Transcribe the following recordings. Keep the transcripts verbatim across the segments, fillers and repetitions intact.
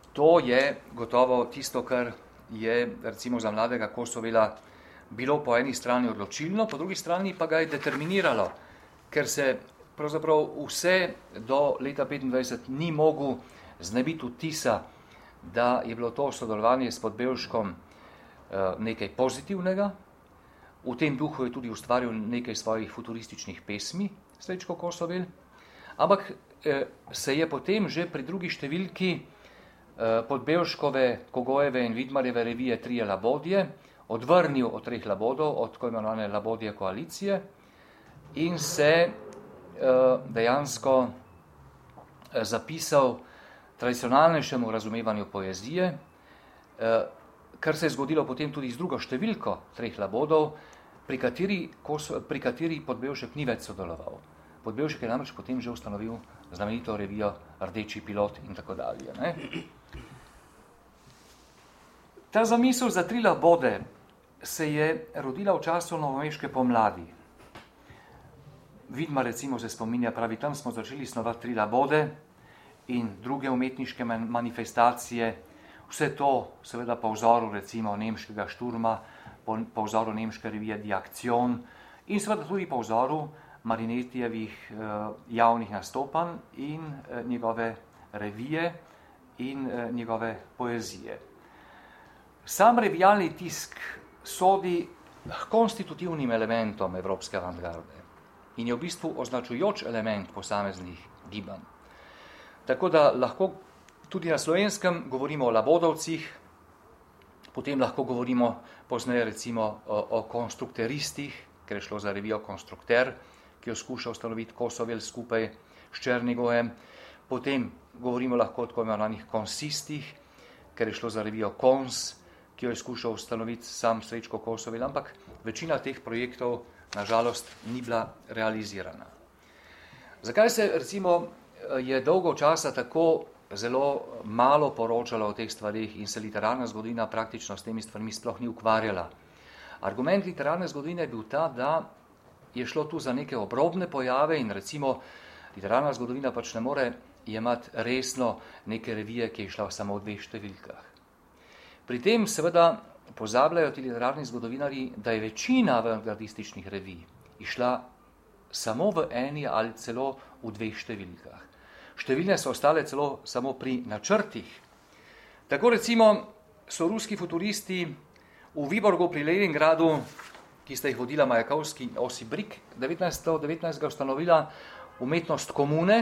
To je gotovo tisto, kar je recimo za mladega Kosovela bilo po eni strani odločilno, po drugi strani pa ga je determiniralo, ker se pravzaprav vse do leta petindvajset ni mogel znebiti vtisa, da je bilo to sodelovanje s Podbevškom nekaj pozitivnega. V tem duhu je tudi ustvaril nekaj svojih futurističnih pesmi, Srečko Kosovel, ampak se je potem že pri drugi številki Podbevškove, Kogojeve in Vidmarjeve revije Trije labodje odvrnil od treh labodov, od tako imenovane labodje koalicije in se dejansko zapisal tradicionalnejšemu razumevanju poezije, kar se je zgodilo potem tudi z drugo številko treh labodov, pri kateri, pri kateri Podbevšek ni več sodeloval. Podbevšek je namreč potem že ustanovil znamenito revijo Rdeči pilot in tako dalje. Ne? Ta zamisel za tri labode se je rodila v času novomeške pomladi. Vidmar recimo se spominja, pravi, tam smo začeli snovati tri labode in druge umetniške manifestacije, vse to seveda po vzoru recimo nemškega šturma, po, po vzoru nemške revije Die Aktion in seveda tudi po vzoru Marinetijevih eh, javnih nastopanj in eh, njegove revije in eh, njegove poezije. Sam revijalni tisk sodi k konstitutivnim elementom evropske avantgarde in je v bistvu označujoč element posameznih gibanj. Tako da lahko tudi na slovenskem govorimo o labodovcih, potem lahko govorimo pozneje recimo o, o konstrukteristih, ker je šlo za revijo Konstrukter, ki jo skuša ustanoviti Kosovel skupaj s Černigojem. Potem govorimo lahko o tako imenovanih konsistih, ker je šlo za revijo Kons, ki jo je skušal ustanoviti sam Srečko Kosovel, ampak večina teh projektov nažalost ni bila realizirana. Zakaj se recimo je dolgo časa tako zelo malo poročalo o teh stvarih in se literarna zgodovina praktično s temi stvarmi sploh ni ukvarjala? Argument literarne zgodovine je bil ta, da je šlo tu za neke obrobne pojave in recimo literarna zgodovina pač ne more jemati resno neke revije, ki je šla samo v dveh številkah. Pri tem seveda pozabljajo ti literarni zgodovinari, da je večina avantgardističnih revij išla samo v eni ali celo v dveh številkah. Številne so ostale celo samo pri načrtih. Tako recimo so ruski futuristi v Viborgu pri Leningradu, ki sta jih vodila Majakovski in Osip Brik, devetnajststo devetnajst ustanovila umetnost komune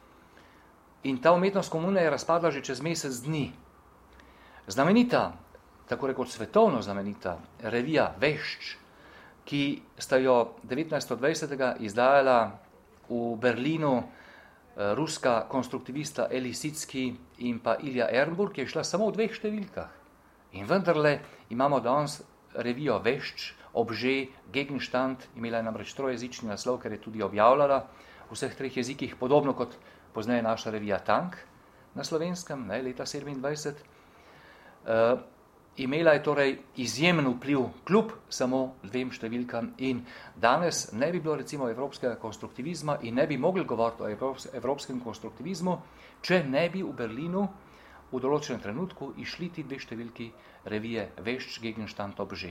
in ta umetnost komune je razpadla že čez mesec dni. Znamenita, tako rekoč svetovno znamenita revija Vešč, ki sta jo devetnajststo dvajset izdajala v Berlinu ruska konstruktivista Eli Sitski in pa Ilja Ehrenburg, je šla samo v dveh številkah. In vendarle imamo danes revijo Vešč, Obže, Gegenstand, imela je namreč trojezični naslov, ker je tudi objavljala v vseh treh jezikih, podobno kot pozneje naša revija Tank na slovenskem, ne, leta sedemindvajset. Uh, imela je torej izjemen vpliv kljub samo dvem številkam in danes ne bi bilo recimo evropskega konstruktivizma in ne bi mogli govoriti o evropskem konstruktivizmu, če ne bi v Berlinu v določenem trenutku išli ti dve številki revije Vešč, Gegenstand, Obže.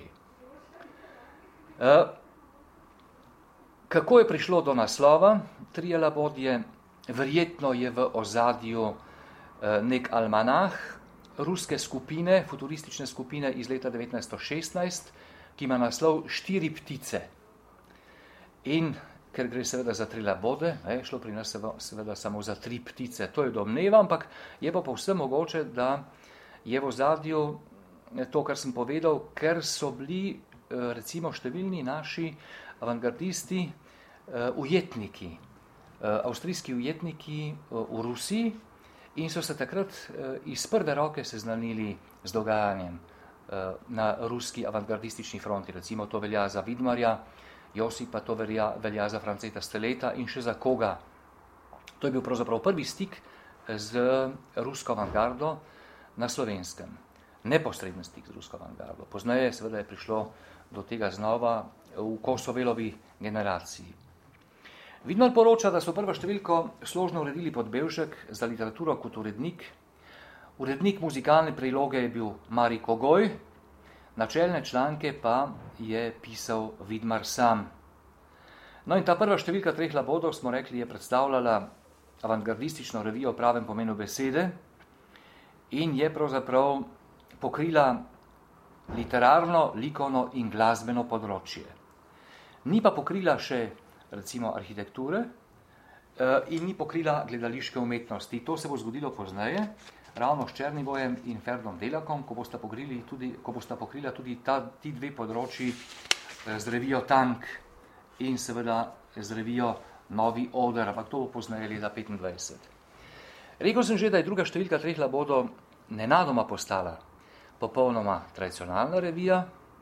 Uh, kako je prišlo do naslova Trije labodje? Verjetno je v ozadju uh, nek almanah ruske skupine, futuristične skupine iz leta devetnajststo šestnajst, ki ima naslov Štiri ptice. In ker gre seveda za tri labode, je šlo pri nas seveda samo za tri ptice. To je domneva, ampak je pa povsem mogoče, da je v ozadju to, kar sem povedal, ker so bili recimo številni naši avantgardisti ujetniki, avstrijski ujetniki v Rusiji, in so se takrat iz prve roke seznanili z dogajanjem na ruski avantgardistični fronti. Recimo to velja za Vidmarja, Josipa, to velja, velja za Franceta Steleta in še za koga. To je bil pravzaprav prvi stik z rusko avantgardo na slovenskem. Neposreden stik z rusko avantgardo. Pozneje seveda je prišlo do tega znova v Kosovelovi generaciji. Vidmar poroča, da so prvo številko složno uredili Podbevšek za literaturo kot urednik, Urednik muzikalne priloge je bil Mari Kogoj, načelne članke pa je pisal Vidmar sam. No in ta prva številka treh labodov, smo rekli, je predstavljala avantgardistično revijo v pravem pomenu besede in je pravzaprav pokrila literarno, likovno in glasbeno področje. Ni pa pokrila še, recimo, arhitekture in ni pokrila gledališke umetnosti. To se bo zgodilo pozneje, ravno s Černigojem in Ferdom Delakom, ko bosta pokrili tudi, ko bosta pokrila tudi ta, ti dve področji z revijo Tank in seveda z revijo Novi oder, ampak to bo pozneje leta petindvajset. Rekel sem že, da je druga številka treh labodov nenadoma postala popolnoma tradicionalna revija.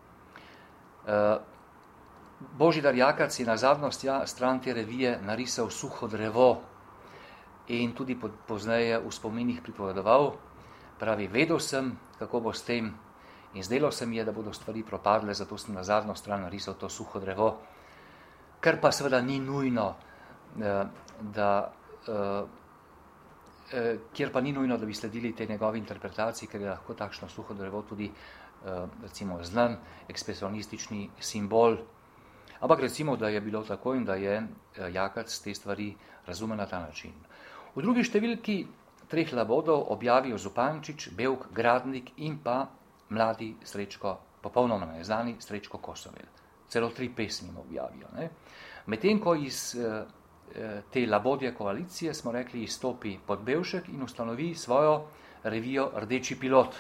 Božidar Jakac je na zadnjo stran te revije narisal suho drevo in tudi pozneje v spominih pripovedoval, pravi, vedel sem, kako bo s tem in zdelo se mi je, da bodo stvari propadle, zato sem na zadnjo stran narisal to suho drevo, kar pa seveda ni nujno, da, kjer pa ni nujno, da bi sledili te njegove interpretaciji, ker je lahko takšno suho drevo tudi, recimo, znan ekspresionistični simbol. Ampak recimo, da je bilo tako in da je Jakac te stvari razumel na ta način. V drugi številki treh labodov objavijo Zupančič, Bevk, Gradnik in pa mladi Srečko, popolnoma neznani Srečko Kosovel. Celo tri pesmi objavijo. Ne? Medtem ko iz te labodje koalicije, smo rekli, izstopi Podbevšek in ustanovi svojo revijo Rdeči pilot.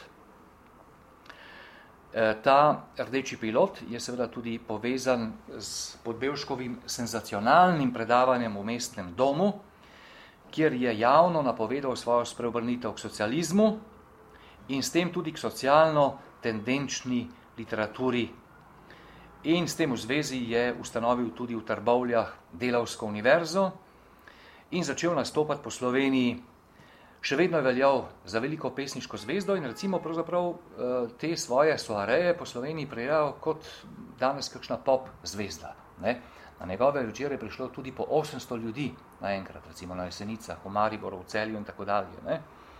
Ta Rdeči pilot je seveda tudi povezan s Podbevškovim senzacionalnim predavanjem v mestnem domu, kjer je javno napovedal svojo spreobrnitev k socializmu in s tem tudi k socialno-tendenčni literaturi. In s tem v zvezi je ustanovil tudi v Trbovljah Delavsko univerzo in začel nastopati po Sloveniji. Še vedno je veljal za veliko pesniško zvezdo in recimo pravzaprav te svoje soareje po Sloveniji prejel kot danes kakšna pop zvezda. Ne? Na njegove večere je prišlo tudi po osemsto ljudi naenkrat, recimo na Jesenicah, v Mariboru, v Celju in tako dalje. Ne?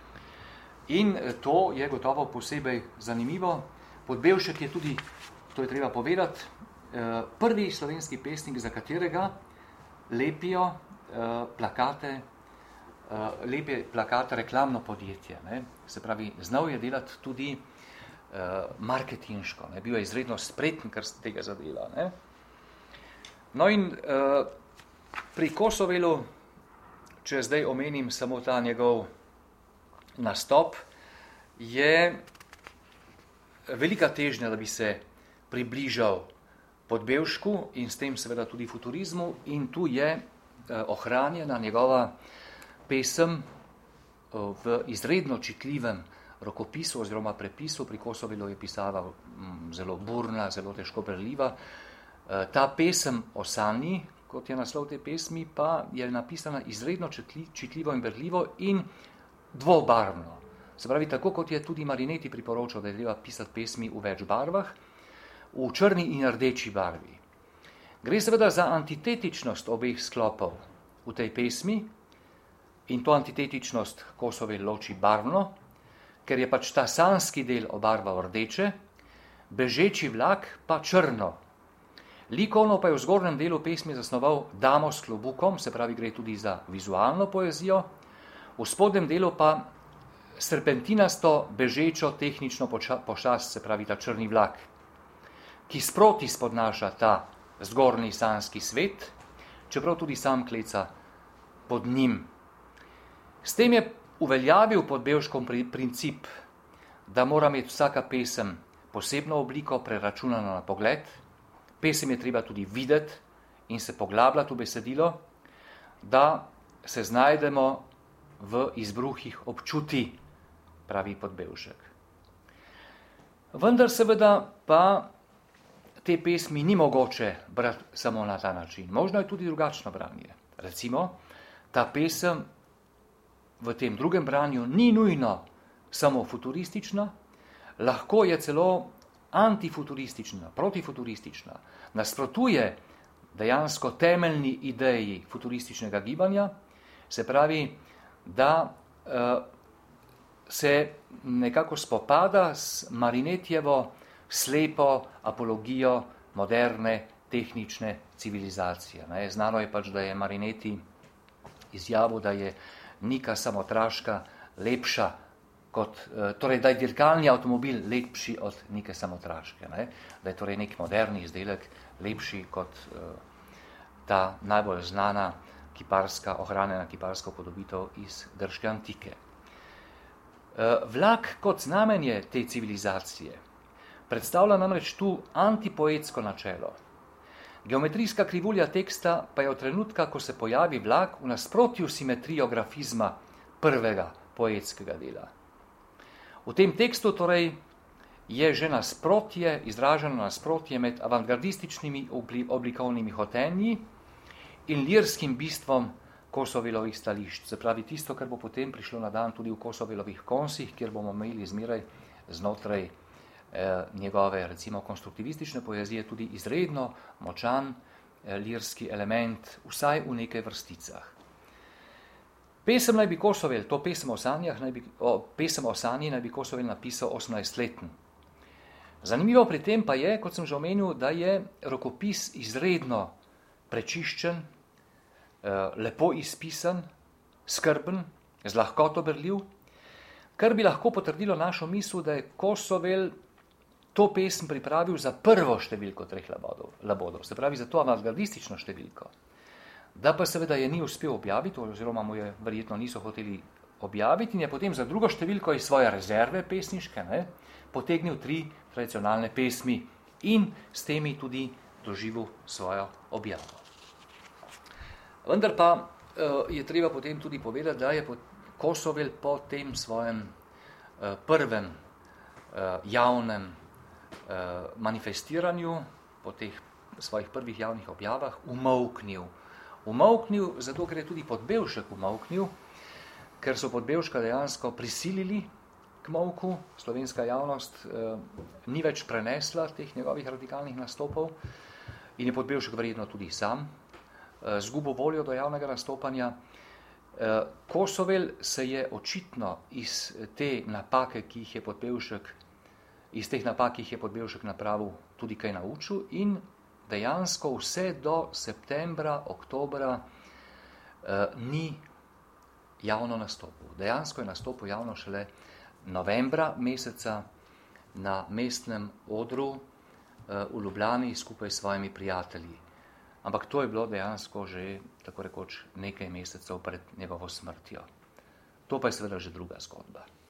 In to je gotovo posebej zanimivo. Podbevšek je tudi, to je treba povedati, prvi slovenski pesnik, za katerega lepijo plakate, lepe plakate reklamno podjetje. Ne? Se pravi, znal je delati tudi marketinško, ne? Bil je izredno spreten, kar se tega zadeva. Ne? No in uh, pri Kosovelu, če zdaj omenim samo ta njegov nastop, je velika težnja, da bi se približal Podbevšku in s tem seveda tudi futurizmu in tu je uh, ohranjena njegova pesem uh, v izredno čitljivem rokopisu oziroma prepisu. Pri Kosovelu je pisava um, zelo burna, zelo težko berljiva. Ta pesem o Sanji, kot je naslov te pesmi, pa je napisana izredno čitljivo in berljivo in dvobarvno. Se pravi, tako kot je tudi Marinetti priporočal, da je treba pisati pesmi v več barvah, v črni in rdeči barvi. Gre seveda za antitetičnost obeh sklopov v tej pesmi in to antitetičnost Kosovel loči barvno, ker je pač ta sanski del obarval rdeče, bežeči vlak pa črno. Likovno pa je v zgornjem delu pesmi zasnoval damo s klobukom, se pravi, gre tudi za vizualno poezijo, v spodnjem delu pa serpentinasto, bežečo, tehnično pošast, se pravi ta črni vlak, ki sproti spodnaša ta zgornji sanski svet, čeprav tudi sam kleca pod njim. S tem je uveljavil Podbevškov princip, da mora imeti vsaka pesem posebno obliko, preračunano na pogled. Pesem je treba tudi videti in se poglabljati v besedilo, da se znajdemo v izbruhih občuti, pravi Podbevšek. Vendar seveda pa te pesmi ni mogoče brati samo na ta način. Možno je tudi drugačno branje. Recimo, ta pesem v tem drugem branju ni nujno samo futuristična, lahko je celo antifuturistična, protifuturistična, nasprotuje dejansko temeljni ideji futurističnega gibanja, se pravi, da uh, se nekako spopada s Marinetjevo slepo apologijo moderne tehnične civilizacije. Ne. Znano je pač, da je Marinetti izjavil, da je Nika Samotraška lepša kot, torej, da je dirkalni avtomobil lepši od Nike Samotraške, ne? Da je torej nek moderni izdelek lepši kot uh, ta najbolj znana kiparska, ohranjena kiparska upodobitev iz grške antike. Uh, vlak kot znamenje te civilizacije predstavlja namreč tu antipoetsko načelo. Geometrijska krivulja teksta pa je od trenutka, ko se pojavi vlak, v nasprotju simetrijo grafizma prvega poetskega dela. V tem tekstu torej je že nasprotje, izraženo nasprotje med avantgardističnimi oblikovnimi hotenji in lirskim bistvom Kosovelovih stališč. Se pravi tisto, kar bo potem prišlo na dan tudi v Kosovelovih konsih, kjer bomo imeli zmeraj znotraj eh, njegove, recimo, konstruktivistične poezije tudi izredno močan eh, lirski element, vsaj v nekaj vrsticah. Pesem naj bi Kosovel, to pesem o sanjah, naj bi, o, pesem o sanji naj bi Kosovel napisal osemnajstleten. Zanimivo pri tem pa je, kot sem že omenil, da je rokopis izredno prečiščen, lepo izpisan, skrben, z lahkoto berljiv, kar bi lahko potrdilo našo misel, da je Kosovel to pesem pripravil za prvo številko treh labodov, labodov, se pravi za to avantgardistično številko. Da pa seveda je ni uspel objaviti, oziroma mu je verjetno niso hoteli objaviti, in je potem za drugo številko iz svoje rezerve pesniške, ne, potegnil tri tradicionalne pesmi in s temi tudi doživel svojo objavo. Vendar pa je treba potem tudi povedati, da je Kosovel po tem svojem prvem javnem manifestiranju, po teh svojih prvih javnih objavah, umolknil. Umolknil, zato ker je tudi Podbevšek umolknil, ker so Podbevška dejansko prisilili k molku, slovenska javnost eh, ni več prenesla teh njegovih radikalnih nastopov in je Podbevšek verjetno tudi sam eh, zgubil voljo do javnega nastopanja. Eh, Kosovel se je očitno iz te napake, ki jih je Podbevšek, iz teh napak, ki jih je Podbevšek napravil, tudi kaj naučil in dejansko vse do septembra, oktobra eh, ni javno nastopil. Dejansko je nastopil javno šele novembra meseca na mestnem odru eh, v Ljubljani skupaj s svojimi prijatelji. Ampak to je bilo dejansko že, tako rekoč, nekaj mesecev pred njegovo smrtjo. To pa je seveda že druga zgodba.